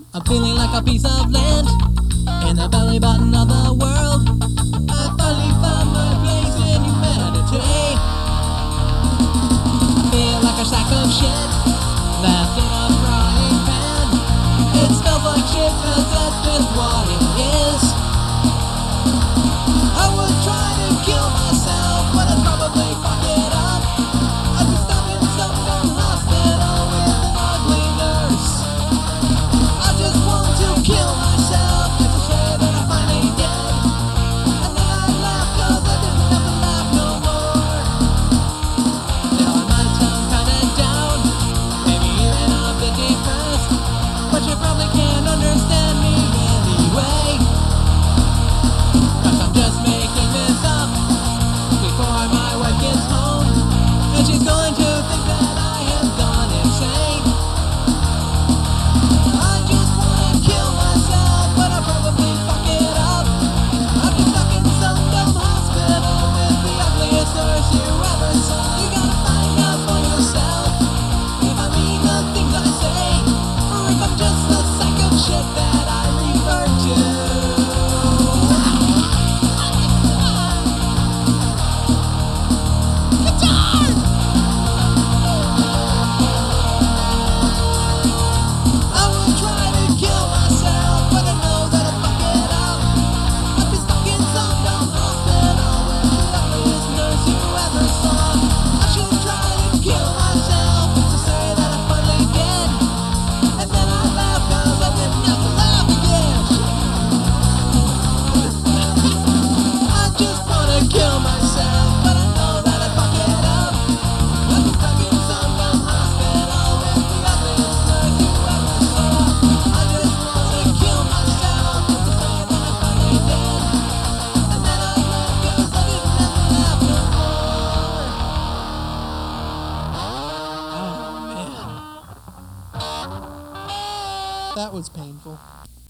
I'm feeling like a piece of land in the belly button of the world. I finally found my place in humanity. I feel like a sack of shit left in a frying pan. It smells like shit 'cause that's just what it is. I would try to kill myself, but I'd probably fuck it up. I'd be stuck in some dumb hospital with an ugly nurse. I just want to kill myself just to say that I'm finally dead. And then I laugh 'cause I didn't have to laugh no more. Now I might sound kinda down, maybe even a bit depressed, but you probably can't understand me anyway. 'Cause I'm just making this up before my wife gets home, and she's going to think that I have gone insane. I just wanna kill myself, but I'll probably fuck it up. I'll be stuck in some dumb hospital with the ugliest nurse you ever saw. You gotta find out for yourself if I mean the things I say, or if I'm just the sack of shit that I refer to. I will try to kill myself, but I know that I'll fuck it up. I'll be stuck in some dumb hospital with the ugliest nurse you ever saw. I should try to kill myself just to say that I'm finally dead. And then I laugh 'cause I didn't have to laugh again. I just wanna kill myself, but I know that I'd fuck it up. I'll be stuck in some dumb hospital with the ugliest nurse you ever saw. I just wanna kill myself just to say that I'm finally dead. And then I laugh 'cause I didn't have to laugh no more. Oh man, that was painful.